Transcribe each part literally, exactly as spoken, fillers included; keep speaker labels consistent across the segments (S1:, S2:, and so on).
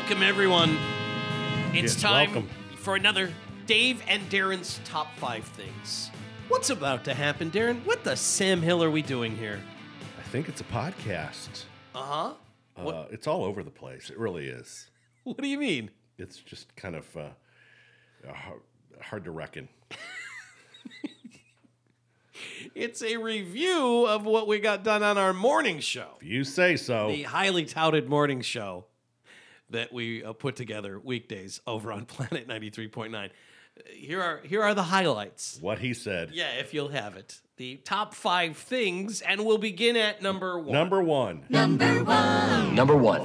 S1: Welcome, everyone. It's
S2: Yes,
S1: time
S2: welcome.
S1: for another Dave and Darren's Top five Things. What's about to happen, Darren? What the Sam Hill are we doing here?
S2: I think it's a podcast.
S1: Uh-huh.
S2: Uh,
S1: What?
S2: it's all over the place. It really is.
S1: What do you mean?
S2: It's just kind of uh, uh, hard, hard to reckon.
S1: It's a review of what we got done on our morning show.
S2: If you say so.
S1: The highly touted morning show that we uh, put together weekdays over on Planet ninety-three point nine. Uh, Here are here are the highlights.
S2: What he said.
S1: Yeah, if you'll have it. The top five things, and we'll begin at number one.
S2: Number one.
S3: Number one.
S4: Number one.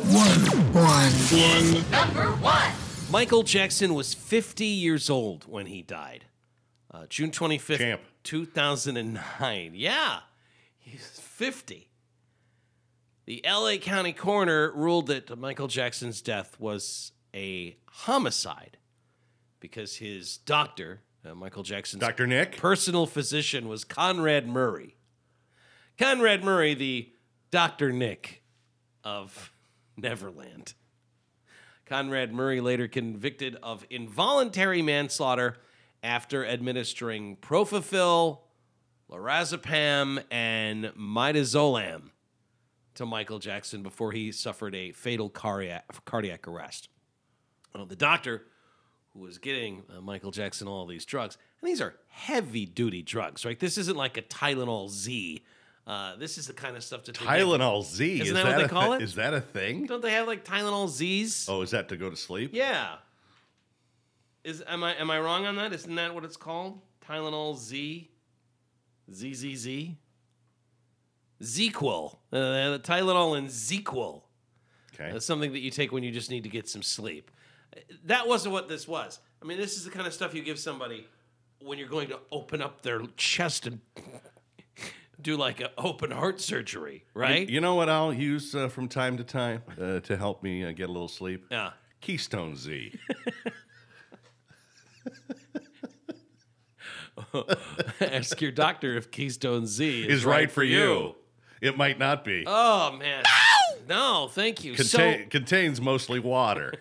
S3: Number one.
S1: Michael Jackson was fifty years old when he died. Uh, June twenty-fifth,
S2: Champ.
S1: two thousand nine. Yeah, he's fifty. The L A County coroner ruled that Michael Jackson's death was a homicide because his doctor, uh, Michael Jackson's
S2: Doctor Nick?
S1: personal physician, was Conrad Murray. Conrad Murray, the Doctor Nick of Neverland. Conrad Murray later convicted of involuntary manslaughter after administering propofol, lorazepam, and midazolam to Michael Jackson before he suffered a fatal cardiac, cardiac arrest. Well, the doctor who was getting uh, Michael Jackson all these drugs, and these are heavy-duty drugs, right? This isn't like a Tylenol Z. Uh, this is the kind of stuff that they give-
S2: Tylenol Z.
S1: Isn't
S2: is
S1: that what they
S2: a
S1: call
S2: thi-
S1: it?
S2: Is that a thing?
S1: Don't they have like Tylenol Z's?
S2: Oh, is that to go to sleep?
S1: Yeah. Is am I am I wrong on that? Isn't that what it's called? Tylenol Z? Z Z Z? ZQL. Uh, Tylenol and ZQL.
S2: Okay.
S1: That's something that you take when you just need to get some sleep. That wasn't what this was. I mean, this is the kind of stuff you give somebody when you're going to open up their chest and do like an open heart surgery, right?
S2: You, you know what I'll use uh, from time to time uh, to help me uh, get a little sleep?
S1: Yeah.
S2: Keystone Z.
S1: Ask your doctor if Keystone Z is,
S2: is right for you. It might not be.
S1: Oh, man. No, thank you.
S2: Contain-
S1: so,
S2: contains mostly water.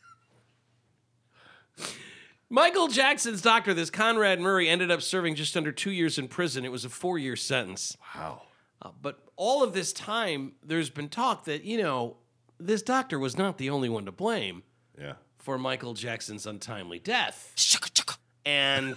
S1: Michael Jackson's doctor, this Conrad Murray, ended up serving just under two years in prison. It was a four-year sentence.
S2: Wow.
S1: Uh, but all of this time, there's been talk that, you know, this doctor was not the only one to blame
S2: Yeah.
S1: for Michael Jackson's untimely death. And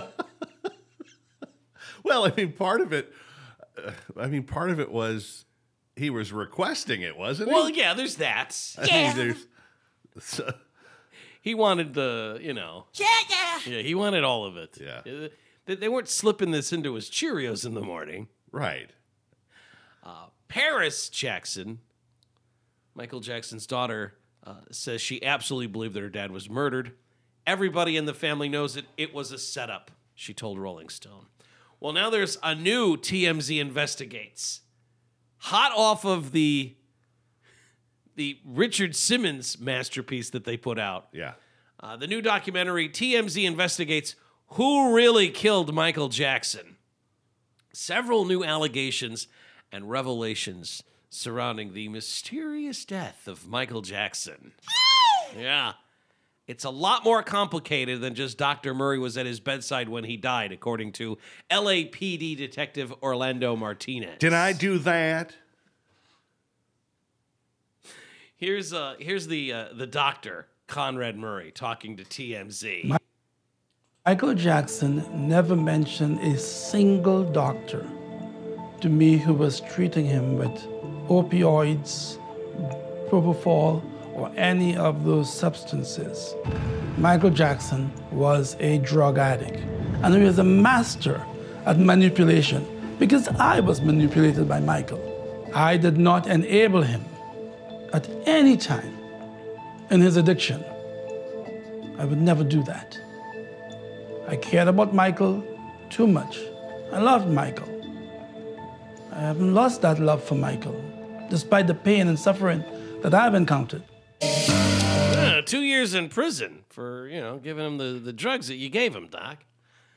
S2: Well, I mean, part of it. Uh, I mean, part of it was he was requesting it, wasn't
S1: well,
S2: he?
S1: yeah, there's that.
S2: I mean, there's. So,
S1: He wanted the, you know,
S3: Yeah, yeah.
S1: yeah, he wanted all of it.
S2: Yeah.
S1: Uh, They they weren't slipping this into his Cheerios in the morning.
S2: right.
S1: Paris Jackson, Michael Jackson's daughter, uh, says she absolutely believed that her dad was murdered. Everybody in the family knows that it was a setup, she told Rolling Stone. Well, now there's a new T M Z Investigates. Hot off of the, the Richard Simmons masterpiece that they put out.
S2: Yeah.
S1: Uh, the new documentary, T M Z Investigates Who Really Killed Michael Jackson. Several new allegations and revelations surrounding the mysterious death of Michael Jackson. Yeah. It's a lot more complicated than just Doctor Murray was at his bedside when he died, according to L A P D Detective Orlando Martinez.
S2: Did I do that?
S1: Here's uh here's the uh, the doctor, Conrad Murray, talking to T M Z.
S5: Michael Jackson never mentioned a single doctor to me who was treating him with opioids, propofol, or any of those substances. Michael Jackson was a drug addict, and he was a master at manipulation because I was manipulated by Michael. I did not enable him at any time in his addiction. I would never do that. I cared about Michael too much. I loved Michael. I haven't lost that love for Michael, despite the pain and suffering that I've encountered.
S1: Uh, two years in prison for, you know, giving him the, the drugs that you gave him, Doc.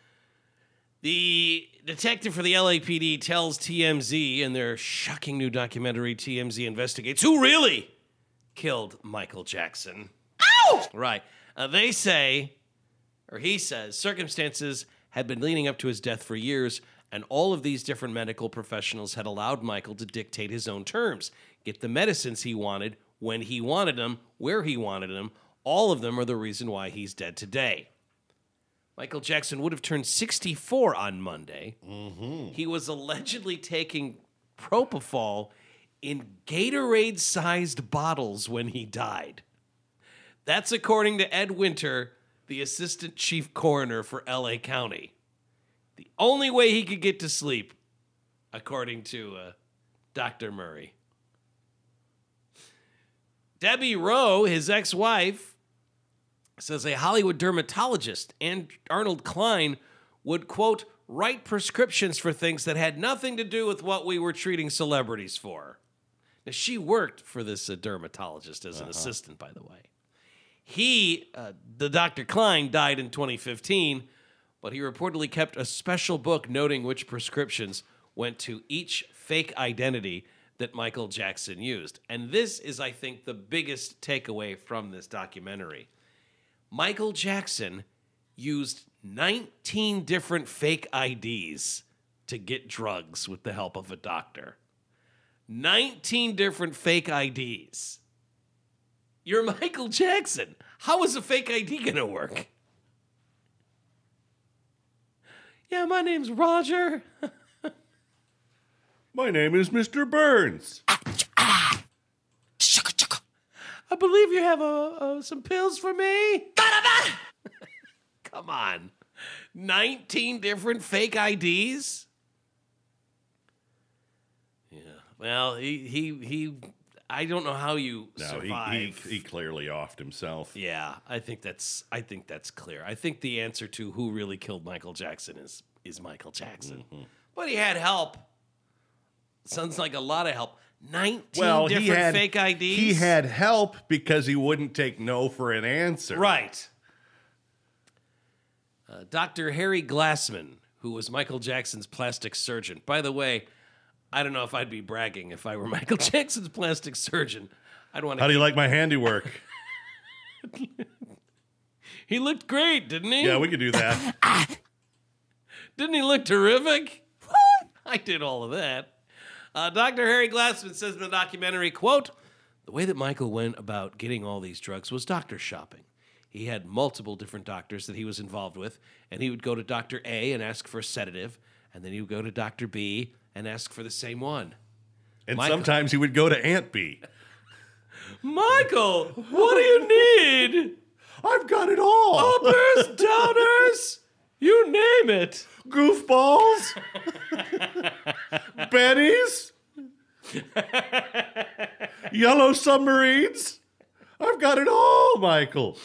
S1: The detective for the L A P D tells T M Z in their shocking new documentary, T M Z Investigates, who really killed Michael Jackson. Right. Uh, they say, or he says, circumstances had been leading up to his death for years, and all of these different medical professionals had allowed Michael to dictate his own terms, get the medicines he wanted, when he wanted them, where he wanted them. All of them are the reason why he's dead today. Michael Jackson would have turned sixty-four on Monday.
S2: Mm-hmm.
S1: He was allegedly taking propofol in Gatorade-sized bottles when he died. That's according to Ed Winter, the assistant chief coroner for L A County. The only way he could get to sleep, according to uh, Doctor Murray. Debbie Rowe, his ex-wife, says a Hollywood dermatologist, and Arnold Klein, would, quote, write prescriptions for things that had nothing to do with what we were treating celebrities for. Now, she worked for this uh, dermatologist as an uh-huh. assistant, by the way. He, uh, the Doctor Klein, died in twenty fifteen, but he reportedly kept a special book noting which prescriptions went to each fake identity that Michael Jackson used. And this is, I think, the biggest takeaway from this documentary. Michael Jackson used nineteen different fake I Ds to get drugs with the help of a doctor. nineteen different fake I Ds. You're Michael Jackson. How is a fake I D going to work? Yeah, my name's Roger.
S2: My name is Mister Burns.
S1: I believe you have uh, uh, some pills for me. Come on. nineteen different fake I Ds? Yeah. Well, he he he I don't know how you
S2: no,
S1: survive.
S2: He, he he clearly offed himself.
S1: Yeah, I think that's I think that's clear. I think the answer to who really killed Michael Jackson is is Michael Jackson. Mm-hmm. But he had help. Sounds like a lot of help. nineteen
S2: well,
S1: different
S2: he had,
S1: fake I Ds.
S2: He had help because he wouldn't take no for an answer.
S1: Right. Uh, Doctor Harry Glassman, who was Michael Jackson's plastic surgeon. By the way, I don't know if I'd be bragging if I were Michael Jackson's plastic surgeon. I'd want to.
S2: How do you like my handiwork?
S1: He looked great, didn't he?
S2: Yeah, we could do that.
S1: Didn't he look terrific? I did all of that. Uh, Doctor Harry Glassman says in the documentary, quote, the way that Michael went about getting all these drugs was doctor shopping. He had multiple different doctors that he was involved with, and he would go to Doctor A and ask for a sedative, and then he would go to Doctor B and ask for the same one.
S2: And
S1: Michael,
S2: sometimes he would go to Aunt B.
S1: Michael, what do you need?
S2: I've got it all.
S1: Uppers, downers, you name it.
S2: Goofballs. Bennies. Yellow submarines. I've got it all, Michael.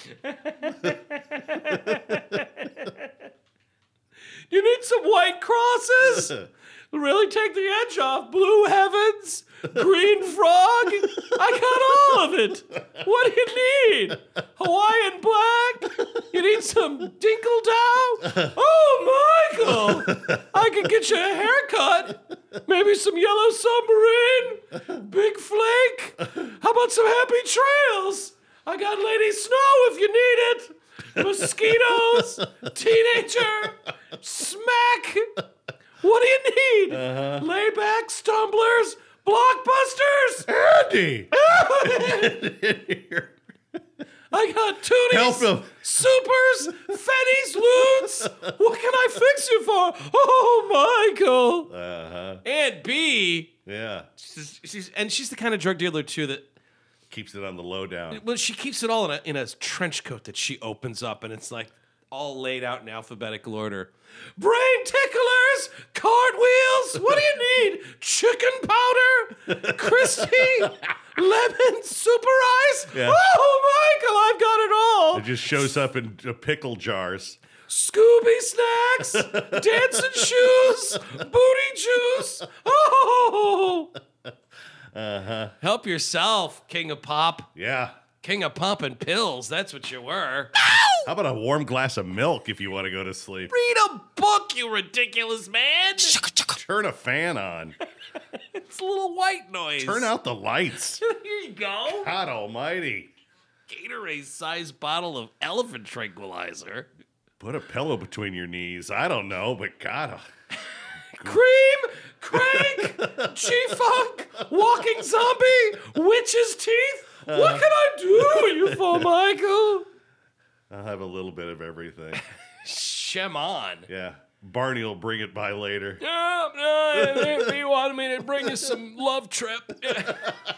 S1: You need some white crosses? Really take the edge off. Blue heavens, green frog. I got all of it. What do you need? Hawaiian black? You need some Dinkeldow? Oh, Michael! I could get you a haircut. Maybe some yellow submarine. Big flake. How about some happy trails? I got Lady Snow if you need it. Mosquitoes. Teenager. Smack. What do you need? Uh-huh. Laybacks, tumblers, blockbusters.
S2: Andy.
S1: I got Toonies,
S2: Help him.
S1: Supers, Fetties, Loots. What can I fix you for? Oh, Michael.
S2: Uh-huh.
S1: Aunt B.
S2: Yeah.
S1: She's, she's and she's the kind of drug dealer too that
S2: keeps it on the lowdown.
S1: Well, she keeps it all in a in a trench coat that she opens up, and it's like all laid out in alphabetical order. Brain ticklers, cartwheels. What do you need? Chicken powder, Christy, lemon super ice.
S2: Yeah.
S1: Oh, Michael, I've got it all.
S2: It just shows up in uh, pickle jars.
S1: Scooby snacks, dancing shoes, booty juice. Oh.
S2: Uh-huh.
S1: Help yourself, King of Pop.
S2: Yeah.
S1: King of Pop and pills. That's what you were.
S2: How about a warm glass of milk if you want to go to sleep?
S1: Read a book, you ridiculous man.
S2: Turn a fan on.
S1: It's a little white noise.
S2: Turn out the lights.
S1: Here you go.
S2: God almighty.
S1: Gatorade-sized bottle of elephant tranquilizer.
S2: Put a pillow between your knees. I don't know, but God. uh,
S1: Cream, crank, G-Funk, walking zombie, witch's teeth. What can I do, you fool, Michael?
S2: I'll have a little bit of everything.
S1: Shemon.
S2: Yeah. Barney will bring it by later.
S1: No, no, he wanted me to bring you some love trip. Yeah.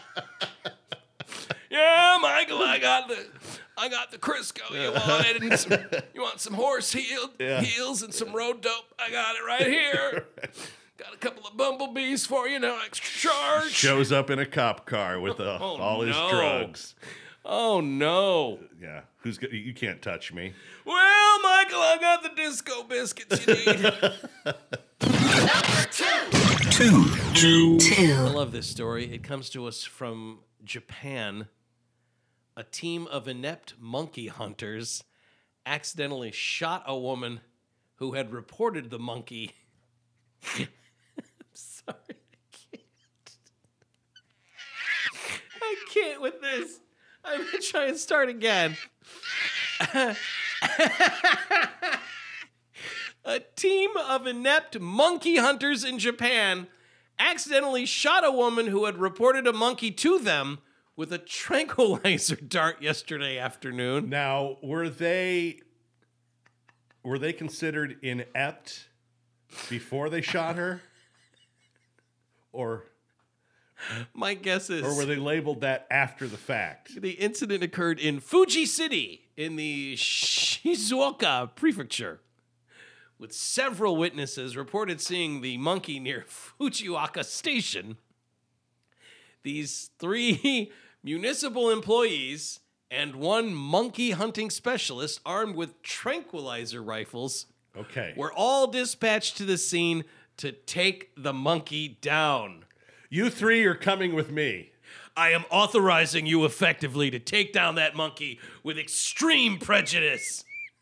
S1: Yeah, Michael, I got the, I got the Crisco you wanted, and some, you want some horse heel,
S2: Yeah.
S1: heels and some road dope. I got it right here. Got a couple of bumblebees for you, no extra charge.
S2: Shows up in a cop car with uh,
S1: Oh,
S2: all his
S1: no.
S2: drugs.
S1: Oh no.
S2: Yeah. Who's go- you can't touch me.
S1: Well, Michael, I got the disco biscuits you need.
S3: Number two.
S4: Two.
S3: Two.
S1: I love this story. It comes to us from Japan. A team of inept monkey hunters accidentally shot a woman who had reported the monkey. I'm sorry, I can't. I can't with this. I'm gonna try and start again. A team of inept monkey hunters in Japan accidentally shot a woman who had reported a monkey to them with a tranquilizer dart yesterday afternoon.
S2: Now, were they were they considered inept before they shot her? Or
S1: My guess is
S2: or were they labeled that after the fact?
S1: the incident occurred in Fuji City in the Shizuoka prefecture, with several witnesses reported seeing the monkey near Fujiwaka Station. These three municipal employees and one monkey hunting specialist armed with tranquilizer rifles
S2: Okay.
S1: were all dispatched to the scene to take the monkey down.
S2: You three are coming with me.
S1: I am authorizing you effectively to take down that monkey with extreme prejudice.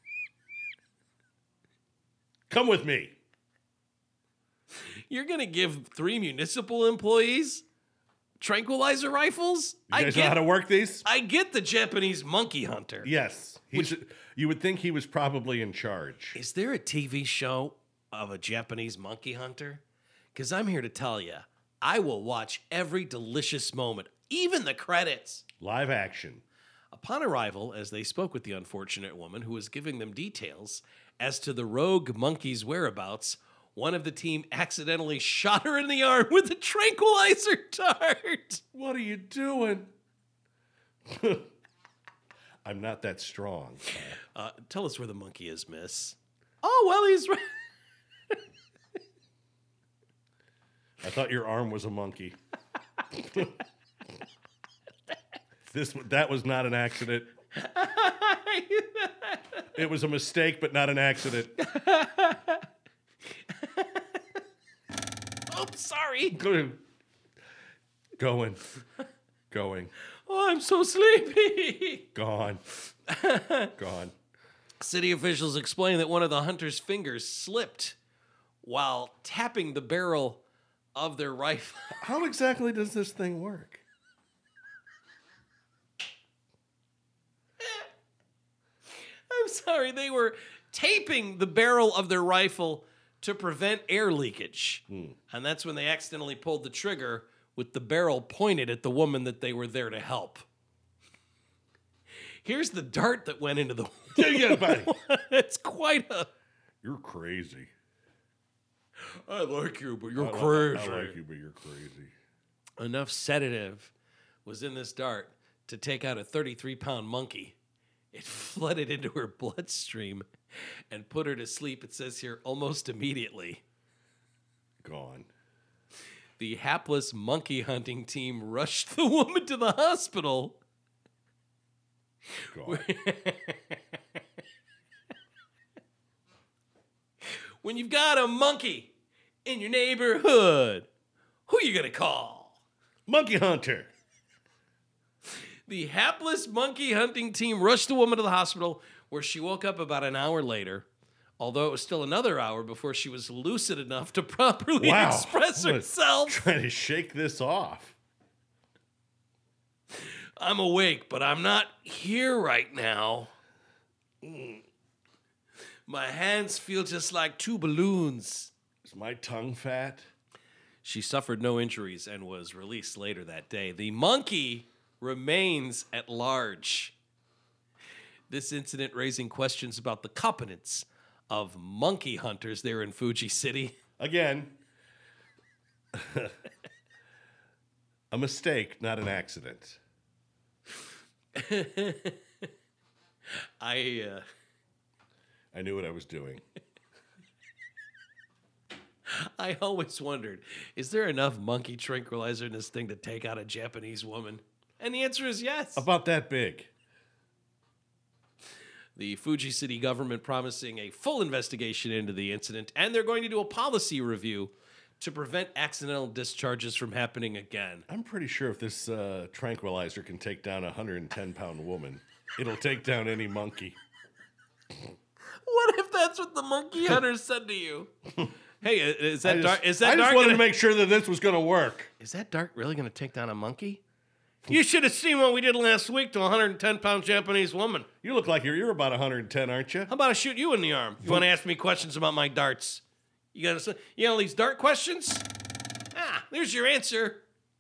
S2: Come with me.
S1: You're going to give three municipal employees tranquilizer rifles?
S2: You
S1: I
S2: guys
S1: get,
S2: know how to work these?
S1: I get the Japanese monkey hunter.
S2: Yes. He's, you would think he was probably in charge.
S1: Is there a T V show of a Japanese monkey hunter? Because I'm here to tell you, I will watch every delicious moment, even the credits.
S2: Live action.
S1: Upon arrival, as they spoke with the unfortunate woman who was giving them details as to the rogue monkey's whereabouts, one of the team accidentally shot her in the arm with a tranquilizer dart.
S2: What are you doing? I'm not that strong.
S1: Uh, tell us where the monkey is, miss. Oh, well, he's right.
S2: I thought your arm was a monkey. This that was not an accident. It was a mistake, but not an accident.
S1: Oh, sorry.
S2: Going. Going. Going.
S1: Oh, I'm so sleepy.
S2: Gone. Gone.
S1: City officials explain that one of the hunter's fingers slipped while tapping the barrel of their rifle.
S2: How exactly does this thing work?
S1: I'm sorry, they were taping the barrel of their rifle to prevent air leakage. And that's when they accidentally pulled the trigger with the barrel pointed at the woman that they were there to help. Here's the dart that went into the
S2: Yeah, yeah, buddy.
S1: It's quite a...
S2: You're crazy.
S1: I like you, but you're
S2: I,
S1: crazy.
S2: I like you, but you're crazy.
S1: Enough sedative was in this dart to take out a thirty-three pound monkey. It flooded into her bloodstream and put her to sleep, it says here, almost immediately.
S2: Gone.
S1: The hapless monkey hunting team rushed the woman to the hospital.
S2: Gone.
S1: When you've got a monkey in your neighborhood, who you gonna call?
S2: Monkey Hunter.
S1: The hapless monkey hunting team rushed the woman to the hospital, where she woke up about an hour later, although it was still another hour before she was lucid enough to properly
S2: Wow.
S1: express
S2: I'm gonna
S1: herself.
S2: Trying to shake this off.
S1: I'm awake, but I'm not here right now. Mm. My hands feel just like two balloons.
S2: Is my tongue fat?
S1: She suffered no injuries and was released later that day. The monkey remains at large. This incident raising questions about the competence of monkey hunters there in Fuji City.
S2: Again, a mistake, not an accident.
S1: I, uh...
S2: I knew what I was doing.
S1: I always wondered, is there enough monkey tranquilizer in this thing to take out a Japanese woman? And the answer is yes.
S2: About that big.
S1: The Fuji City government promising a full investigation into the incident, and they're going to do a policy review to prevent accidental discharges from happening again.
S2: I'm pretty sure if this uh, tranquilizer can take down a one hundred ten pound woman, it'll take down any monkey.
S1: What if that's what the monkey hunter said to you? Hey, is that
S2: I just,
S1: dark? Is that
S2: I just
S1: dark
S2: wanted
S1: gonna,
S2: to make sure that this was going to work.
S1: Is that dark really going to take down a monkey? You should have seen what we did last week to a one hundred ten pound Japanese woman.
S2: You look like you're, you're about one hundred ten, aren't you?
S1: How about I shoot you in the arm? You want to ask me questions about my darts? You got you got all these dart questions? Ah, there's your answer.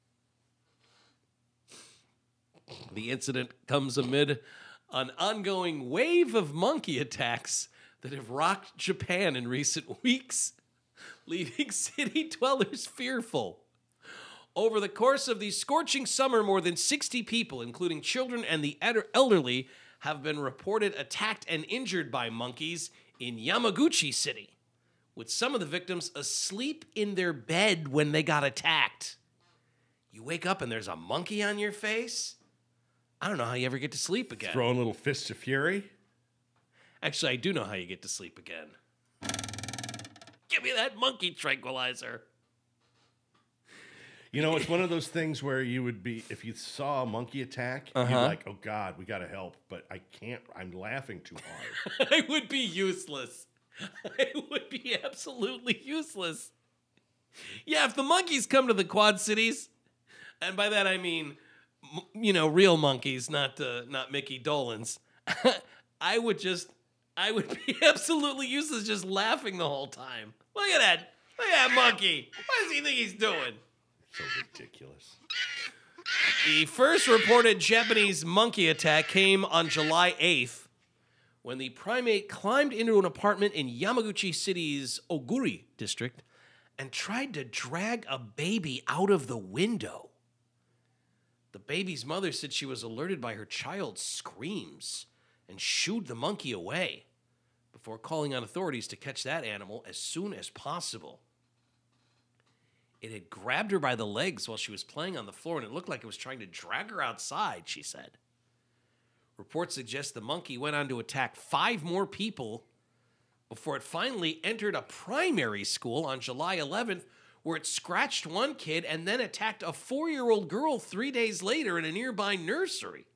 S1: The incident comes amid an ongoing wave of monkey attacks that have rocked Japan in recent weeks, leaving city dwellers fearful. Over the course of the scorching summer, more than sixty people, including children and the elderly, have been reported attacked and injured by monkeys in Yamaguchi City, with some of the victims asleep in their bed when they got attacked. You wake up and there's a monkey on your face? I don't know how you ever get to sleep again.
S2: Throwing little fists of fury.
S1: Actually, I do know how you get to sleep again. Give me that monkey tranquilizer.
S2: You know, it's one of those things where you would be, if you saw a monkey attack,
S1: Uh-huh.
S2: you're like, oh God, we got to help. But I can't, I'm laughing too hard.
S1: I would be useless. I would be absolutely useless. Yeah, if the monkeys come to the Quad Cities, and by that I mean, m- you know, real monkeys, not uh, not Mickey Dolenz, I would just, I would be absolutely useless just laughing the whole time. Look at that. Look at that monkey. What does he think he's doing?
S2: So ridiculous.
S1: The first reported Japanese monkey attack came on July eighth when the primate climbed into an apartment in Yamaguchi City's Oguri district and tried to drag a baby out of the window. The baby's mother said she was alerted by her child's screams and shooed the monkey away before calling on authorities to catch that animal as soon as possible. It had grabbed her by the legs while she was playing on the floor, and it looked like it was trying to drag her outside, she said. Reports suggest the monkey went on to attack five more people before it finally entered a primary school on July eleventh, where it scratched one kid and then attacked a four-year-old girl three days later in a nearby nursery.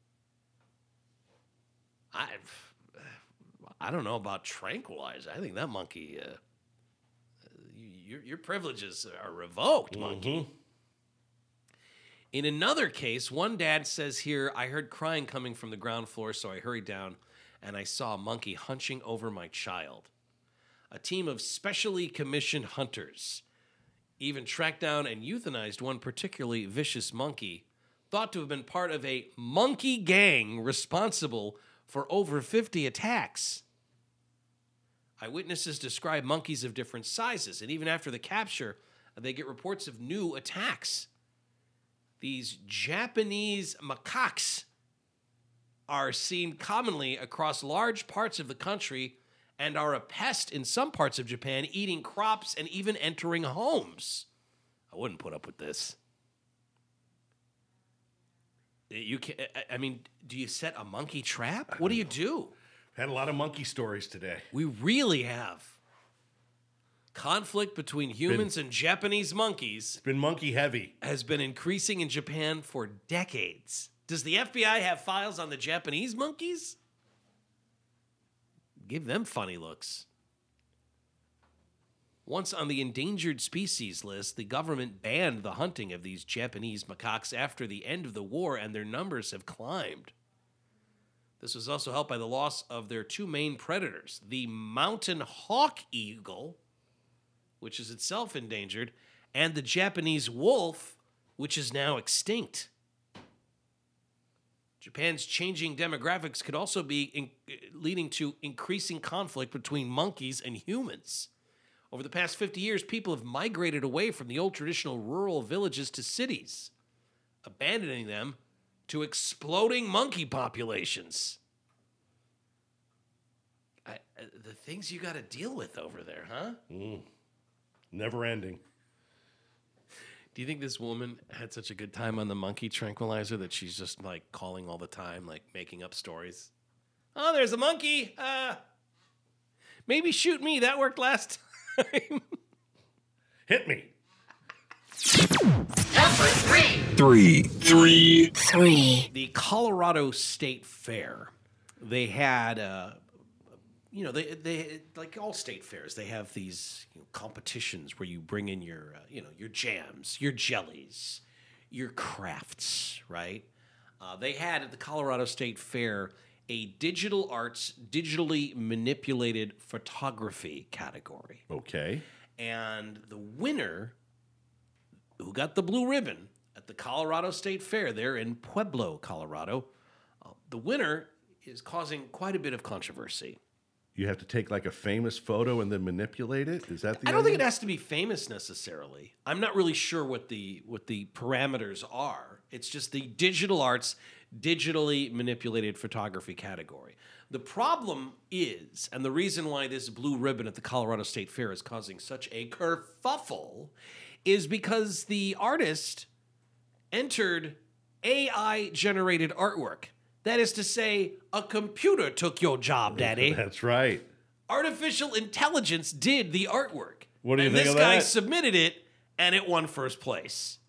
S1: I, I don't know about tranquilizer. I think that monkey... Uh, Your, your privileges are revoked, monkey.
S2: Mm-hmm.
S1: In another case, one dad says here, I heard crying coming from the ground floor, so I hurried down, and I saw a monkey hunching over my child. A team of specially commissioned hunters even tracked down and euthanized one particularly vicious monkey, thought to have been part of a monkey gang responsible for over fifty attacks. Eyewitnesses describe monkeys of different sizes, and even after the capture, they get reports of new attacks. These Japanese macaques are seen commonly across large parts of the country and are a pest in some parts of Japan, eating crops and even entering homes. I wouldn't put up with this. You can, I mean, do you set a monkey trap? What do you do?
S2: Had a lot of monkey stories today.
S1: We really have. Conflict between humans and Japanese monkeys
S2: It's been monkey heavy.
S1: has been increasing in Japan for decades. Does the F B I have files on the Japanese monkeys? Give them funny looks. Once on the endangered species list, the government banned the hunting of these Japanese macaques after the end of the war, and their numbers have climbed. This was also helped by the loss of their two main predators, the mountain hawk eagle, which is itself endangered, and the Japanese wolf, which is now extinct. Japan's changing demographics could also be in, leading to increasing conflict between monkeys and humans. Over the past fifty years, people have migrated away from the old traditional rural villages to cities, abandoning them to exploding monkey populations. I, uh, the things you got to deal with over there, huh?
S2: Mm. Never ending.
S1: Do you think this woman had such a good time on the monkey tranquilizer that she's just like calling all the time, like making up stories? Oh, there's a monkey. Uh, maybe shoot me. That worked last time.
S2: Hit me.
S3: Number three.
S4: Three. Three.
S3: Three.
S1: The Colorado State Fair. They had, uh, you know, they they like all state fairs. They have these you know, competitions where you bring in your, uh, you know, your jams, your jellies, your crafts, right? Uh, they had at the Colorado State Fair a digital arts, digitally manipulated photography category.
S2: Okay.
S1: And the winner, who got the blue ribbon at the Colorado State Fair there in Pueblo, Colorado, uh, the winner is causing quite a bit of controversy.
S2: You have to take like a famous photo and then manipulate it? Is that the
S1: I don't think it
S2: idea?
S1: has to be famous necessarily. I'm not really sure what the what the parameters are. It's just the digital arts, digitally manipulated photography category. The problem is, and the reason why this blue ribbon at the Colorado State Fair is causing such a kerfuffle, is because the artist entered A I-generated artwork. That is to say, a computer took your job, Daddy.
S2: That's right.
S1: Artificial intelligence did the artwork.
S2: What do you
S1: and
S2: think
S1: this
S2: of
S1: guy
S2: that?
S1: submitted it, and it won first place.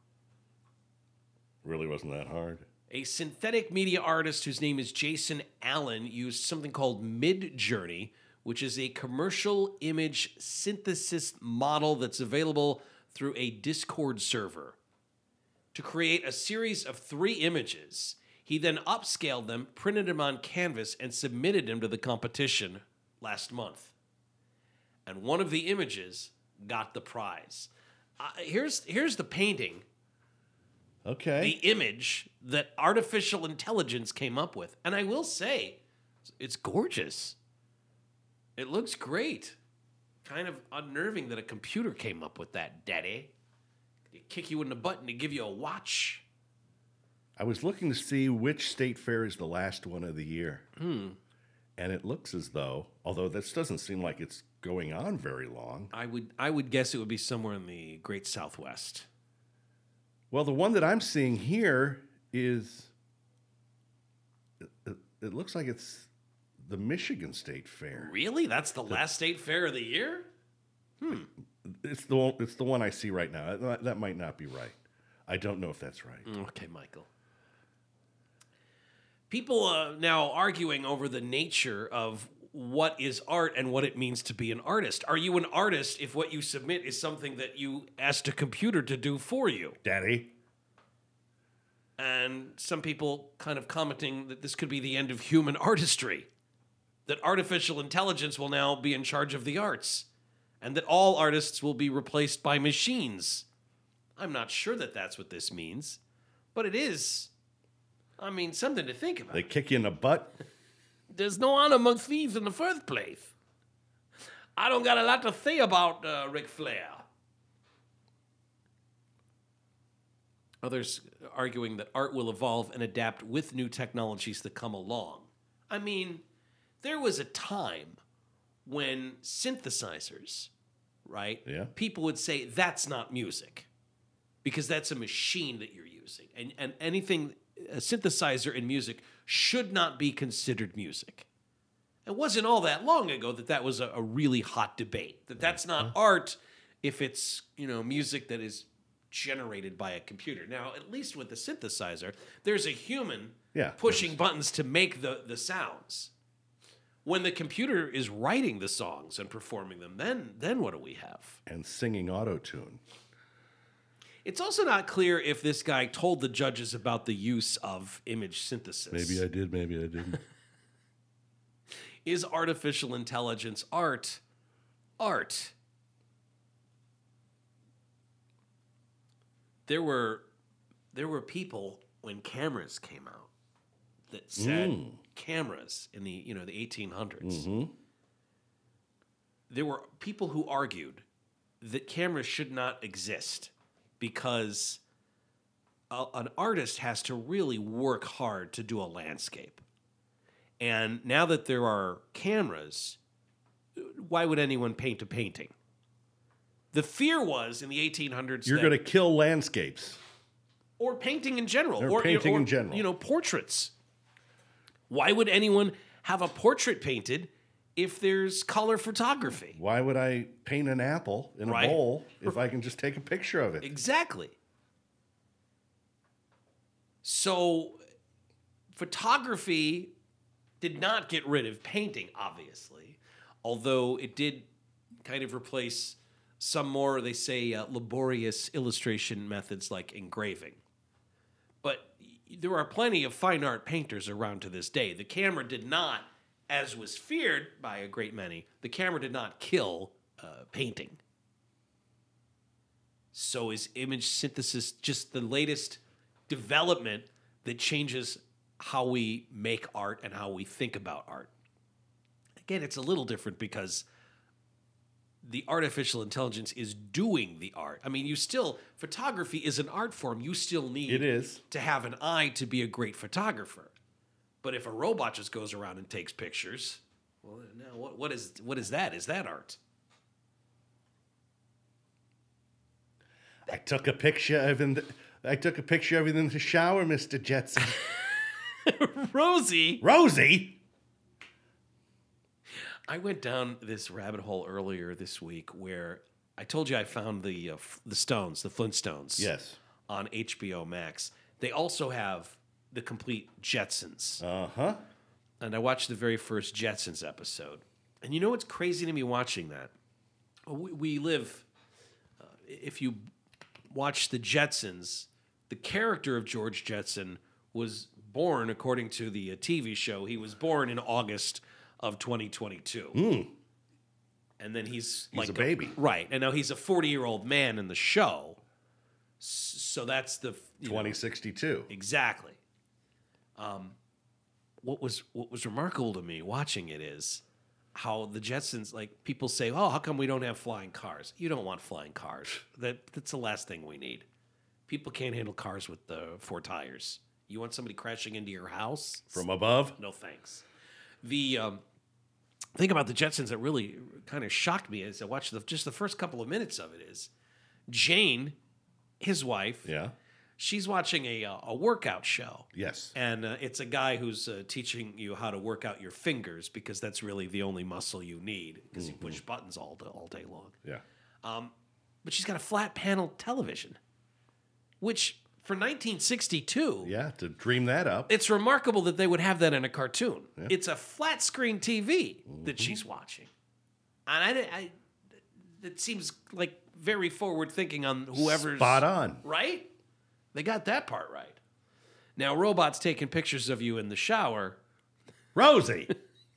S2: Really wasn't that hard.
S1: A synthetic media artist whose name is Jason Allen used something called Midjourney, which is a commercial image synthesis model that's available through a Discord server, to create a series of three images. He then upscaled them, printed them on canvas, and submitted them to the competition last month. And one of the images got the prize. Uh, here's, here's the painting,
S2: Okay.
S1: the image that artificial intelligence came up with. And I will say, it's gorgeous. It looks great. Kind of unnerving that a computer came up with that, Daddy. They kick you in the butt and they give you a watch.
S2: I was looking to see which state fair is the last one of the year.
S1: Hmm.
S2: And it looks as though, although this doesn't seem like it's going on very long.
S1: I would I would guess it would be somewhere in the Great Southwest.
S2: Well, the one that I'm seeing here is, it, it, it looks like it's the Michigan State Fair.
S1: Really? That's the last state fair of the year?
S2: It's the one, it's the one I see right now. That, that might not be right. I don't know if that's right.
S1: Okay, Michael. People are now arguing over the nature of what is art and what it means to be an artist. Are you an artist if what you submit is something that you asked a computer to do for you?
S2: Daddy?
S1: And some people kind of commenting that this could be the end of human artistry, that artificial intelligence will now be in charge of the arts, and that all artists will be replaced by machines. I'm not sure that that's what this means, but it is, I mean, something to think about.
S2: They kick you in the butt?
S1: There's no honor among thieves in the first place. I don't got a lot to say about uh, Ric Flair. Others arguing that art will evolve and adapt with new technologies that come along. I mean, there was a time when synthesizers, right?
S2: Yeah.
S1: People would say that's not music because that's a machine that you're using. And, and anything, a synthesizer in music should not be considered music. It wasn't all that long ago that that was a, a really hot debate, that that's not art if it's, you know, music that is generated by a computer. Now, at least with the synthesizer, there's a human
S2: Yeah,
S1: pushing buttons to make the, the sounds. when the computer is writing the songs and performing them, then then what do we have?
S2: And singing auto-tune.
S1: It's also not clear if this guy told the judges about the use of image synthesis.
S2: Maybe I did, maybe I didn't.
S1: Is artificial intelligence art art? There were there were people when cameras came out that said
S2: Mm.
S1: cameras in the you know the eighteen hundreds.
S2: Mm-hmm.
S1: There were people who argued that cameras should not exist because a, an artist has to really work hard to do a landscape. And now that there are cameras, why would anyone paint a painting? The fear was in the eighteen hundreds
S2: You're
S1: that-
S2: going to kill landscapes.
S1: or painting in general,
S2: Or
S1: or
S2: painting
S1: or,
S2: in general.
S1: You know, portraits. Why would anyone have a portrait painted if there's color photography?
S2: Why would I paint an apple in a
S1: Right.
S2: bowl if I can just take a picture of it?
S1: Exactly. So, photography did not get rid of painting, obviously, although it did kind of replace some more, they say, uh, laborious illustration methods like engraving. But y- there are plenty of fine art painters around to this day. The camera did not, as was feared by a great many, the camera did not kill uh, painting. So is image synthesis just the latest development that changes how we make art and how we think about art? Again, it's a little different because the artificial intelligence is doing the art. I mean, you still, photography is an art form. You still need
S2: It is.
S1: to have an eye to be a great photographer. But if a robot just goes around and takes pictures, well, now what, what is what is that? Is that art?
S2: I took a picture of in the, I took a picture of it in the shower, Mister Jetson.
S1: Rosie,
S2: Rosie!
S1: I went down this rabbit hole earlier this week where I told you I found the uh, f- the Stones, the Flintstones,
S2: Yes.
S1: on H B O Max. They also have the complete Jetsons,
S2: Uh-huh.
S1: and I watched the very first Jetsons episode. And you know what's crazy to me watching that? We, we live. Uh, if you watch the Jetsons, the character of George Jetson was born, according to the uh, T V show, he was born in August of twenty twenty-two. And then he's,
S2: He's
S1: like
S2: a baby.
S1: right? And now he's a forty-year-old man in the show. S- So that's the you know,
S2: twenty sixty-two.
S1: exactly. Um, what was what was remarkable to me watching it is how the Jetsons, like people say, oh, how come we don't have flying cars? You don't want flying cars. That that's the last thing we need. People can't handle cars with the four tires. You want somebody crashing into your house?
S2: From above?
S1: No thanks. The um, thing about the Jetsons that really kind of shocked me as I watched the, just the first couple of minutes of it is Jane, his wife,
S2: Yeah.
S1: she's watching a, uh, a workout show.
S2: Yes.
S1: And uh, it's a guy who's uh, teaching you how to work out your fingers because that's really the only muscle you need because you push buttons all day, all day long.
S2: Yeah.
S1: But she's got a flat panel television, which for nineteen sixty-two,
S2: Yeah, to dream that up.
S1: it's remarkable that they would have that in a cartoon. It's a flat screen T V that she's watching. And I, I, it seems like very forward thinking on whoever's.
S2: Spot on.
S1: Right? They got that part right. Now, robots taking pictures of you in the shower.
S2: Rosie!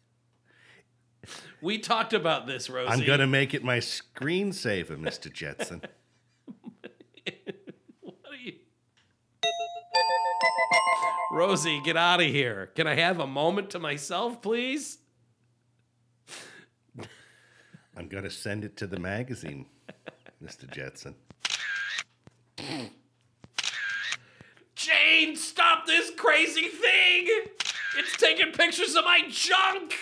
S1: We talked about this, Rosie.
S2: I'm going to make it my screensaver, Mister Jetson.
S1: What are you? Rosie, get out of here. Can I have a moment to myself, please?
S2: I'm going to send it to the magazine, Mister Jetson.
S1: Jane, stop this crazy thing! It's taking pictures of my junk!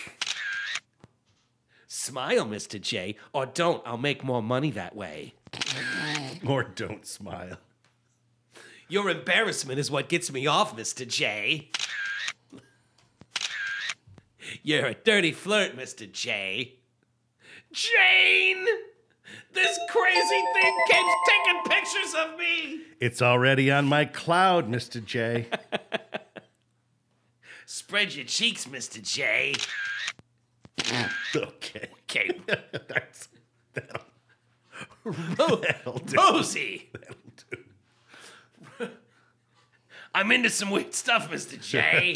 S1: Smile, Mister J, or don't. I'll make more money that way.
S2: Or don't smile.
S1: Your embarrassment is what gets me off, Mister J. You're a dirty flirt, Mister J. Jane! This crazy thing keeps taking pictures of me!
S2: It's already on my cloud, Mister J.
S1: Spread your cheeks, Mister J.
S2: Okay.
S1: Okay.
S2: That's, that'll,
S1: Ro-
S2: that'll do.
S1: Rosie.
S2: That'll do.
S1: I'm into some weird stuff, Mister J.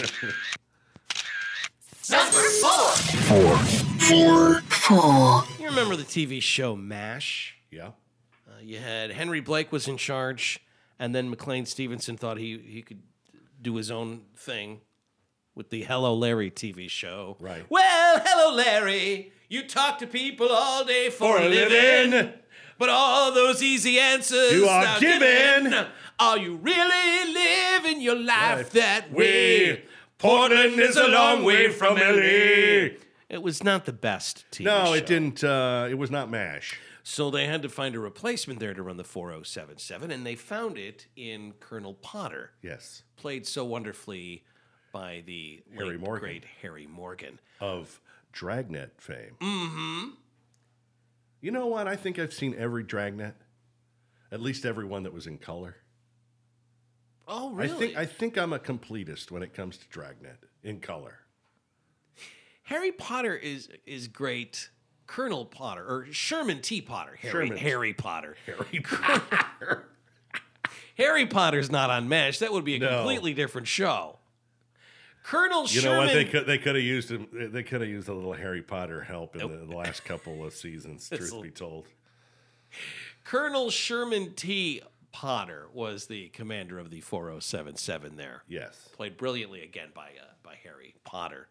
S3: Number four.
S4: Four. Four. Four.
S1: You remember the T V show MASH?
S2: Yeah.
S1: Uh, you had Henry Blake was in charge, and then McLean Stevenson thought he, he could do his own thing with the Hello Larry T V show.
S2: Right.
S1: Well, hello Larry, you talk to people all day for, a living, but all those easy answers
S2: You are
S1: now
S2: given.
S1: Are you really living your life
S2: Life
S1: that
S2: way?
S1: way? Portland is a long way from L A. It was not the best T V show.
S2: No, it didn't. Uh, it was not MASH.
S1: So they had to find a replacement there to run the four oh seven seven, and they found it in Colonel Potter,
S2: Yes.
S1: played so wonderfully by the
S2: Harry
S1: late,
S2: Morgan.
S1: great Harry Morgan.
S2: Of Dragnet fame. Mm-hmm. You know what? I think I've seen every Dragnet. At least every one that was in color.
S1: Oh,
S2: I
S1: really?
S2: think I think I'm a completist when it comes to Dragnet in color.
S1: Harry Potter is is great. Colonel Potter, or Sherman T. Potter. Harry,
S2: Sherman.
S1: Harry Potter.
S2: Harry Potter.
S1: Harry Potter's not on MASH. That would be a
S2: No.
S1: completely different show. Colonel
S2: You
S1: Sherman.
S2: know what? They could they could have used him. They could have used a little Harry Potter help in the, the last couple of seasons. Truth
S1: This'll-
S2: be told.
S1: Colonel Sherman T. Potter was the commander of the four oh seven seven there.
S2: Yes.
S1: Played brilliantly again by uh, by Harry Potter.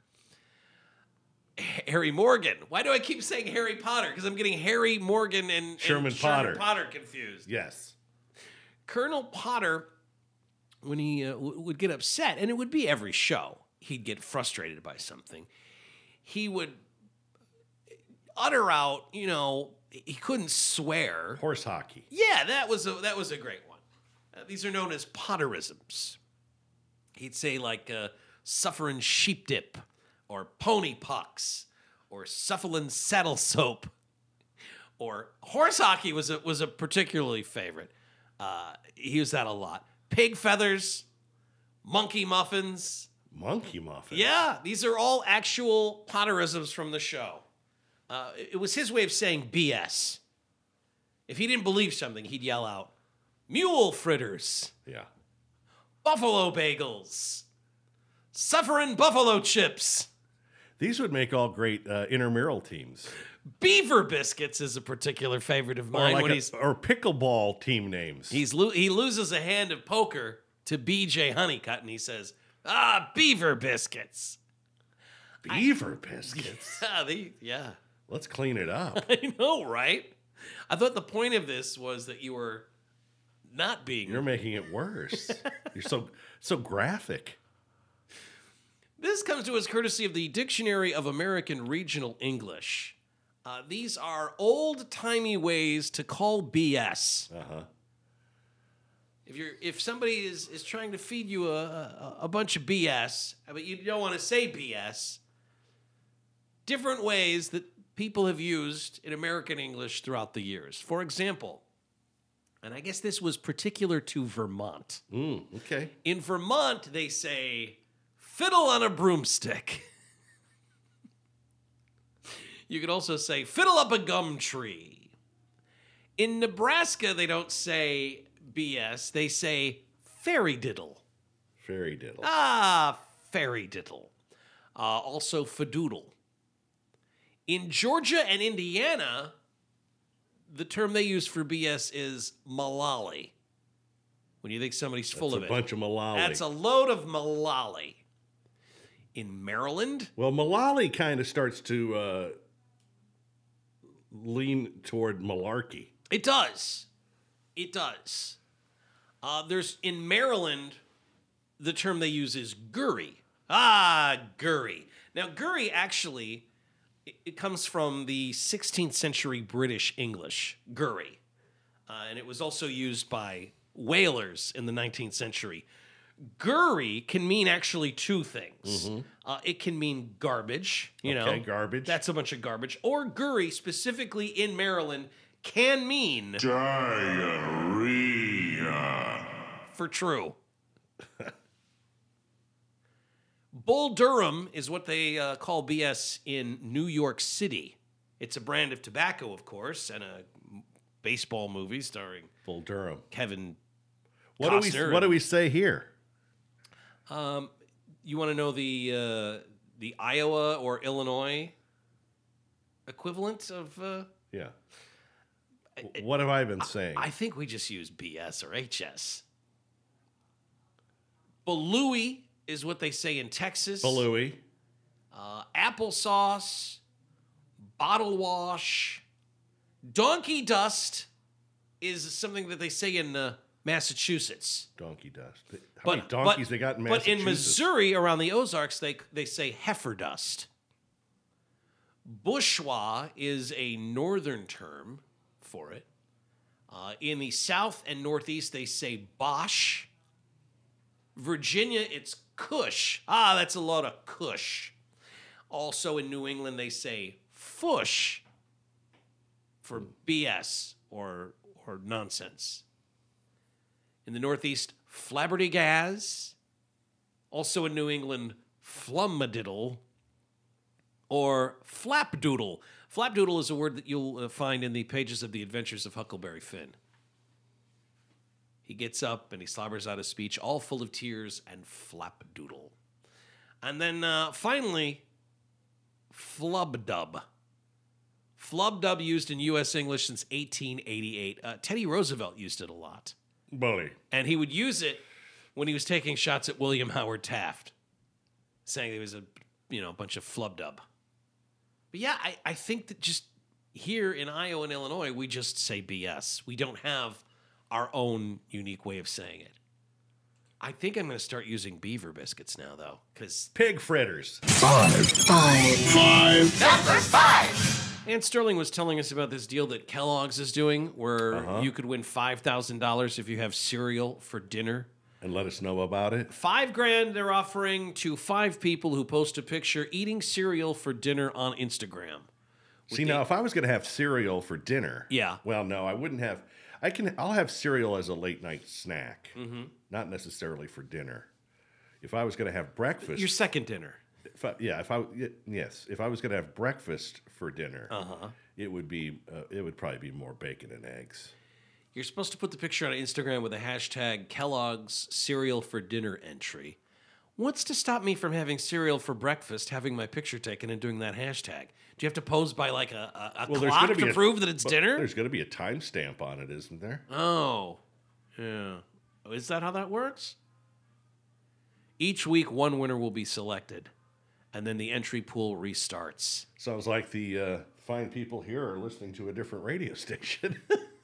S1: Harry Morgan. Why do I keep saying Harry Potter? Because I'm getting Harry Morgan and, and
S2: Sherman Potter.
S1: Potter confused.
S2: Yes.
S1: Colonel Potter, when he uh, w- would get upset, and it would be every show, he'd get frustrated by something. He would utter out, you know, he couldn't swear.
S2: Horse hockey.
S1: Yeah, that was a that was a great one. Uh, these are known as Potterisms. He'd say like uh, sufferin' sheep dip, or pony pucks, or sufflin' saddle soap, or horse hockey was a was a particularly favorite. Uh, he used that a lot. Pig feathers, monkey muffins.
S2: Monkey muffin.
S1: Yeah, these are all actual Potterisms from the show. Uh, it was his way of saying B S. If he didn't believe something, he'd yell out, mule fritters,
S2: Yeah.
S1: buffalo bagels, suffering buffalo chips,
S2: These would make all great uh, intramural teams.
S1: beaver biscuits is a particular favorite of
S2: Or,
S1: mine.
S2: like
S1: when
S2: a-
S1: he's
S2: or pickleball team names.
S1: he's lo- he loses a hand of poker to B J Honeycutt, and he says, ah, beaver biscuits.
S2: Beaver biscuits.
S1: Yeah, they, yeah.
S2: Let's clean it up.
S1: I know, right? I thought the point of this was that you were not being.
S2: You're making it worse. You're so so graphic.
S1: This comes to us courtesy of the Dictionary of American Regional English. Uh, these are old-timey ways to call B S.
S2: Uh-huh.
S1: If you're if somebody is, is trying to feed you a, a, a bunch of B S, but you don't want to say B S, different ways that people have used in American English throughout the years. For example, and I guess this was particular to Vermont.
S2: Mm, okay.
S1: In Vermont, they say, fiddle on a broomstick. You could also say, fiddle up a gum tree. In Nebraska, they don't say B S, they say fairy diddle.
S2: Fairy diddle.
S1: Ah, fairy diddle. Uh, also, fadoodle. In Georgia and Indiana, the term they use for B S is malali. When you think somebody's full
S2: That's
S1: of
S2: a
S1: it.
S2: bunch of malali.
S1: That's a load of malali. In Maryland,
S2: Well, malali kind of starts to uh, lean toward malarkey.
S1: it does. It does. Uh, there's in Maryland, the term they use is gurry. Ah, gurry. Now, gurry actually, it, it comes from the sixteenth century British English, gurry. Uh, and it was also used by whalers in the nineteenth century. Gurry can mean actually two things. Uh, it can mean garbage, you
S2: Okay,
S1: know.
S2: garbage.
S1: That's a bunch of garbage. Or gurry, specifically in Maryland, can mean
S4: Diarrhea.
S1: for true. Bull Durham is what they uh, call B S in New York City. It's a brand of tobacco, of course, and a m- baseball movie starring
S2: Bull Durham.
S1: Kevin
S2: What do
S1: Costner.
S2: we What do we say here?
S1: Um, you want to know the uh, the Iowa or Illinois equivalent of? Uh,
S2: Yeah. What have I been saying?
S1: I think we just use B S or H S. Balooey is what they say in Texas.
S2: Balooey.
S1: Uh, applesauce, bottle wash, donkey dust is something that they say in uh, Massachusetts.
S2: Donkey dust. How many donkeys they got in
S1: But in
S2: Massachusetts?
S1: Missouri, around the Ozarks, they they say heifer dust. Bourgeois is a northern term for it. Uh, in the South and Northeast, they say Bosch. Virginia, it's Kush. Ah, that's a lot of Kush. Also in New England, they say Fush for B S or or nonsense. In the Northeast, flabberdigaz. Also in New England, flummadiddle or flapdoodle. Flapdoodle is a word that you'll uh, find in the pages of The Adventures of Huckleberry Finn. He gets up and he slobbers out a speech all full of tears and flapdoodle. And then uh, finally, flubdub. Flubdub used in U S English since eighteen eighty-eight. Uh, Teddy Roosevelt used it a lot.
S2: Bully.
S1: And he would use it when he was taking shots at William Howard Taft, saying he was a you know a bunch of flubdub. But yeah, I, I think that just here in Iowa and Illinois, we just say B S. We don't have our own unique way of saying it. I think I'm going to start using beaver biscuits now, though, because
S2: Pig fritters.
S4: Five. Five. Five.
S3: Number five.
S1: Ann Sterling was telling us about this deal that Kellogg's is doing where you could win five thousand dollars if you have cereal for dinner.
S2: And let us know about it.
S1: Five grand they're offering to five people who post a picture eating cereal for dinner on Instagram.
S2: See, now, if I was going to have cereal for dinner.
S1: Yeah.
S2: Well, no, I wouldn't have. I can. I'll have cereal as a late night snack,
S1: Mm-hmm.
S2: not necessarily for dinner. If I was going to have breakfast.
S1: Your second dinner.
S2: If I, yeah, if I y- yes, if I was going to have breakfast for dinner,
S1: Uh-huh.
S2: it would be uh, it would probably be more bacon and eggs.
S1: You're supposed to put the picture on Instagram with a hashtag Kellogg's cereal for dinner entry. What's to stop me from having cereal for breakfast, having my picture taken, and doing that hashtag? Do you have to pose by like a, a, a
S2: Well, there's
S1: clock
S2: going
S1: to
S2: be a-
S1: prove that it's
S2: but
S1: dinner?
S2: There's going to be a timestamp on it, isn't there?
S1: Oh, yeah. Is that how that works? Each week, one winner will be selected, and then the entry pool restarts.
S2: Sounds like the uh, fine people here are listening to a different radio station.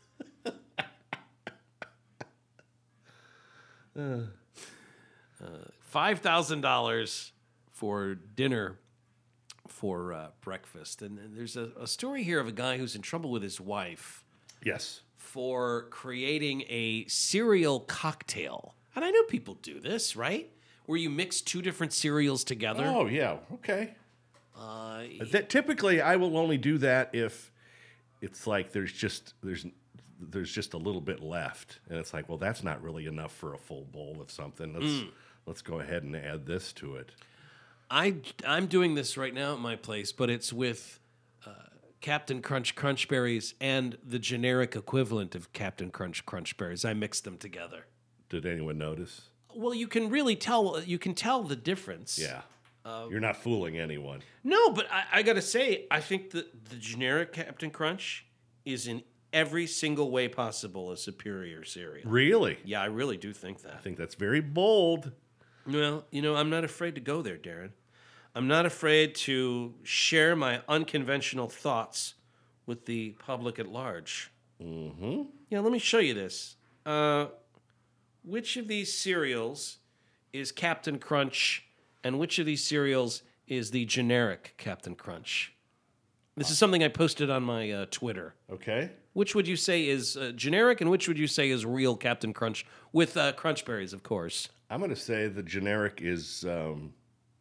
S1: five thousand dollars for dinner for uh, breakfast. And, and there's a, a story here of a guy who's in trouble with his wife
S2: Yes.
S1: for creating a cereal cocktail. And I know people do this, right? Where you mix two different cereals together.
S2: Oh yeah. Okay.
S1: Uh,
S2: That typically I will only do that if it's like there's just there's there's just a little bit left, and it's like, well, that's not really enough for a full bowl of something. Let's let's go ahead and add this to it.
S1: I, I'm doing this right now at my place, but it's with uh, Captain Crunch Crunch Berries and the generic equivalent of Captain Crunch Crunch Berries. I mixed them together.
S2: Did anyone notice?
S1: Well, you can really tell. You can tell the difference.
S2: Yeah. You're not fooling anyone.
S1: No, but I, I gotta say, I think that the generic Captain Crunch is in every single way possible a superior cereal.
S2: Really?
S1: Yeah, I really do think that.
S2: I think that's very bold.
S1: Well, you know, I'm not afraid to go there, Darren. I'm not afraid to share my unconventional thoughts with the public at large.
S2: Mm-hmm.
S1: Yeah, let me show you this. Uh, which of these cereals is Captain Crunch, and which of these cereals is the generic Captain Crunch? This is something I posted on my uh, Twitter.
S2: Okay.
S1: Which would you say is uh, generic, and which would you say is real Captain Crunch with uh, Crunch Berries, of course?
S2: I'm going to say the generic is. Um,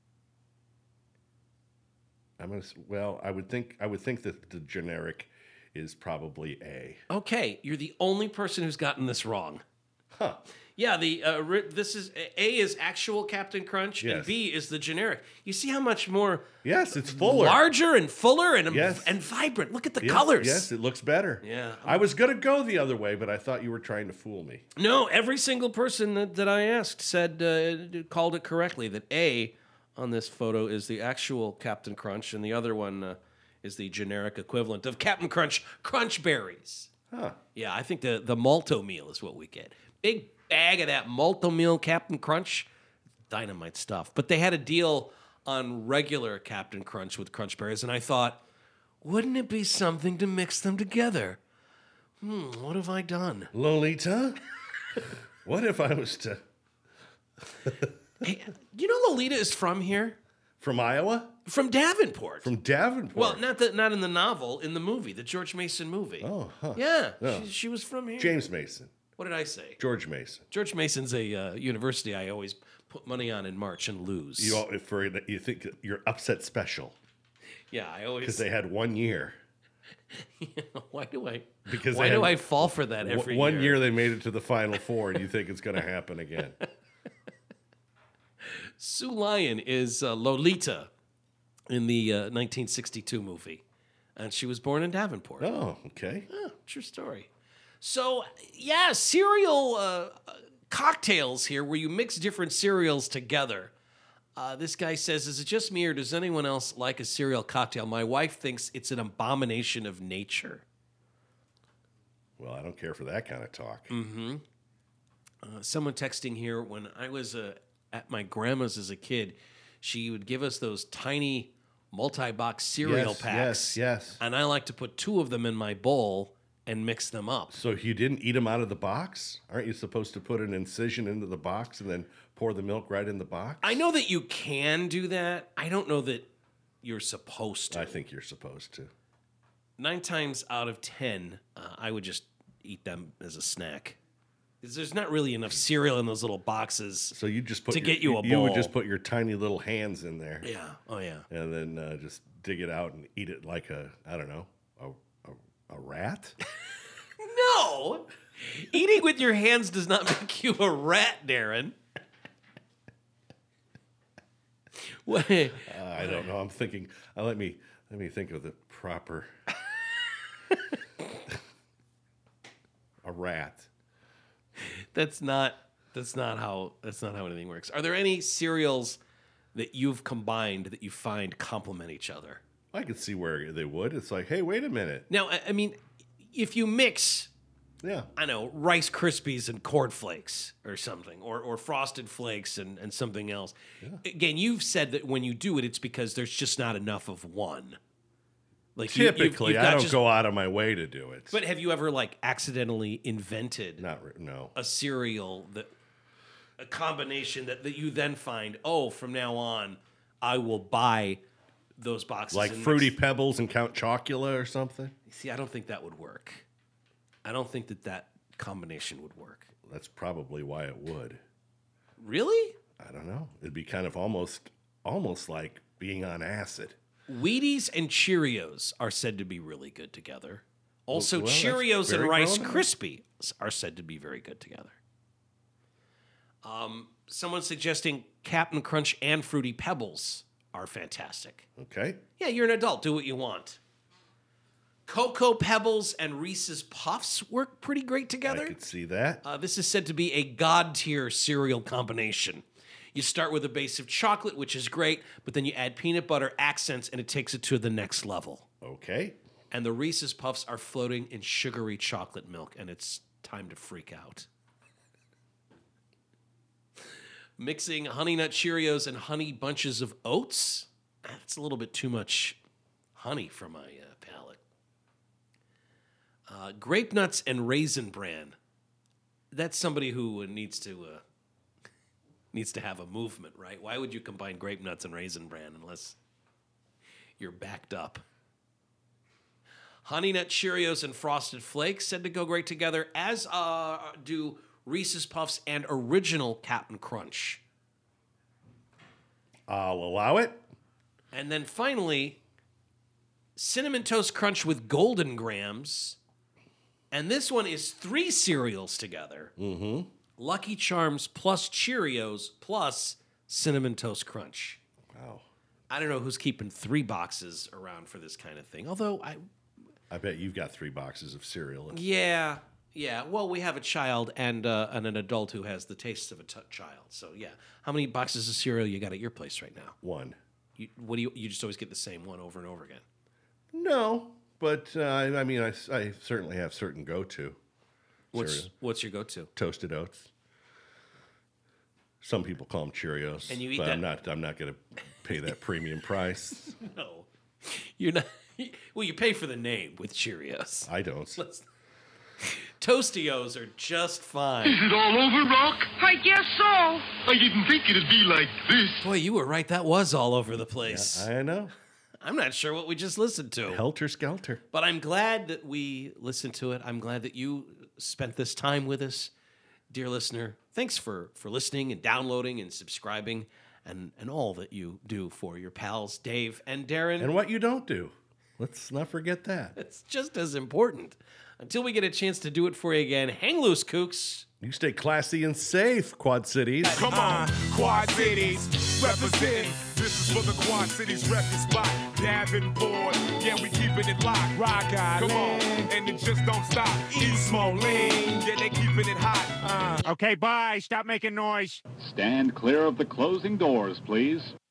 S2: I'm going to. Well, I would think. I would think that the generic is probably A.
S1: Okay, you're the only person who's gotten this wrong.
S2: Huh.
S1: Yeah, the uh, ri- this is A is actual Captain Crunch, and
S2: Yes.
S1: B is the generic. You see how much more
S2: Yes, it's fuller.
S1: larger and fuller and
S2: Yes.
S1: and vibrant. Look at the
S2: Yes,
S1: colors.
S2: Yes, it looks better.
S1: Yeah.
S2: I was going to go the other way, but I thought you were trying to fool me.
S1: No, every single person that, that I asked said uh, called it correctly. That A on this photo is the actual Captain Crunch, and the other one uh, is the generic equivalent of Captain Crunch Crunch Berries.
S2: Huh.
S1: Yeah, I think the the malto meal is what we get. Big bag of that malto meal Captain Crunch, dynamite stuff. But they had a deal on regular Captain Crunch with Crunch Berries, and I thought, wouldn't it be something to mix them together? Hmm, what have I done?
S2: Lolita? What if I was to...
S1: Hey, you know Lolita is from here?
S2: From Iowa?
S1: From Davenport.
S2: From Davenport?
S1: well, not the, not in the novel, in the movie, the George Mason movie.
S2: Oh, huh.
S1: Yeah,
S2: Oh.
S1: she, she was from here.
S2: James Mason.
S1: What did I say?
S2: George Mason.
S1: George Mason's a uh, university I always put money on in March and lose.
S2: You all, for you think you're upset special
S1: yeah, I
S2: because
S1: always.
S2: they had one year.
S1: why do I?
S2: Because
S1: why
S2: they
S1: do
S2: had
S1: I fall for that every
S2: one
S1: year?
S2: year they made it to the Final Four, and you think it's going to happen again.
S1: Sue Lyon is uh, Lolita in the uh, nineteen sixty-two movie, and she was born in Davenport.
S2: Oh, okay.
S1: Yeah, true story. So, yeah, cereal uh, cocktails here where you mix different cereals together. Uh, this guy says, is it just me or does anyone else like a cereal cocktail? My wife thinks it's an abomination of nature.
S2: Well, I don't care for that kind of talk.
S1: Uh, someone texting here, when I was uh, at my grandma's as a kid, she would give us those tiny multi-box cereal
S2: Yes,
S1: packs.
S2: yes, yes.
S1: And I like to put two of them in my bowl and mix them up.
S2: So you didn't eat them out of the box? Aren't you supposed to put an incision into the box and then pour the milk right in the box?
S1: I know that you can do that. I don't know that you're supposed to.
S2: I think you're supposed to.
S1: Nine times out of ten, uh, I would just eat them as a snack. 'Cause there's not really enough cereal in those little boxes.
S2: So you just put
S1: To
S2: your-
S1: get you a
S2: You would
S1: bowl.
S2: just put your tiny little hands in there,
S1: Yeah. Oh, yeah.
S2: and then uh, just dig it out and eat it like a I don't know a a, a rat.
S1: No! Eating with your hands does not make you a rat, Darren. Wait.
S2: Uh, I don't know. I'm thinking. Uh, let me let me think of the proper. A rat.
S1: That's not that's not how that's not how anything works. Are there any cereals that you've combined that you find complement each other?
S2: I could see where they would. It's like, hey, wait a minute.
S1: Now, I, I mean, if you mix,
S2: Yeah.
S1: I know, Rice Krispies and Corn Flakes or something, or or Frosted Flakes and, and something else. Again, you've said that when you do it, it's because there's just not enough of one. Like you- you've-
S2: Typically,
S1: you've
S2: I
S1: got
S2: don't
S1: just-
S2: go out of my way to do it.
S1: But have you ever like accidentally invented
S2: Not re- no.
S1: a cereal that a combination that, that you then find, oh, from now on, I will buy those boxes.
S2: Like
S1: and
S2: Fruity
S1: mix-
S2: Pebbles and Count Chocula or something?
S1: See, I don't think that would work. I don't think that that combination would work.
S2: That's probably why it would.
S1: Really?
S2: I don't know. It'd be kind of almost almost like being on acid.
S1: Wheaties and Cheerios are said to be really good together. Also,
S2: well, that's
S1: Cheerios and
S2: very
S1: Rice
S2: grown up.
S1: Krispies are said to be very good together. Um, someone's suggesting Captain Crunch and Fruity Pebbles are fantastic.
S2: Okay?
S1: Yeah, you're an adult. Do what you want. Cocoa Pebbles and Reese's Puffs work pretty great
S2: I
S1: together.
S2: could see that.
S1: Uh, this is said to be a god tier cereal combination. You start with a base of chocolate, which is great, but then you add peanut butter accents, and it takes it to the next level.
S2: Okay.
S1: And the Reese's Puffs are floating in sugary chocolate milk, and it's time to freak out. Mixing Honey Nut Cheerios and Honey Bunches of Oats, that's a little bit too much honey for my uh, palate. Uh, grape Nuts and Raisin Bran. That's somebody who needs to uh, needs to have a movement, right? Why would you combine Grape Nuts and Raisin Bran unless you're backed up? Honey Nut Cheerios and Frosted Flakes said to go great together, as uh, do Reese's Puffs and original Captain Crunch.
S2: I'll allow it.
S1: And then finally, Cinnamon Toast Crunch with Golden Grams. And this one is three cereals together. Mm-hmm. Lucky Charms plus Cheerios plus Cinnamon Toast Crunch.
S2: Wow.
S1: I don't know who's keeping three boxes around for this kind of thing. Although I,
S2: I bet you've got three boxes of cereal.
S1: yeah, yeah. Well, we have a child and uh, and an adult who has the tastes of a t- child. So yeah, how many boxes of cereal you got at your place right now?
S2: One.
S1: You, what do you? You just always get the same one over and over again.
S2: No, but uh, I, I mean, I, I certainly have certain go-to.
S1: What's
S2: Cereal.
S1: What's your go-to?
S2: Toasted Oats. Some people call them Cheerios,
S1: And you eat
S2: but
S1: that-
S2: I'm not. I'm not going to pay that premium price.
S1: No, you're not. Well, you pay for the name with Cheerios.
S2: I don't.
S1: Let's, Toastios are just fine.
S3: Is it all over, Rock? I guess so. I didn't think it'd be like this.
S1: Boy, you were right. That was all over the place.
S2: I know.
S1: I'm not sure what we just listened to.
S2: Helter Skelter.
S1: But I'm glad that we listened to it. I'm glad that you spent this time with us, dear listener. Thanks for, for listening and downloading and subscribing and, and all that you do for your pals, Dave and Darren.
S2: And what you don't do. Let's not forget that.
S1: It's just as important. Until we get a chance to do it for you again, hang loose, kooks.
S2: You stay classy and safe, Quad Cities.
S6: Come on, Quad Cities, represent. This is for the Quad Cities record spot. Davenport, yeah, we keeping it locked. Rock Island, come on, and it just don't stop. East Moline, yeah, they keeping it hot. Uh. Okay, bye. Stop making noise.
S7: Stand clear of the closing doors, please.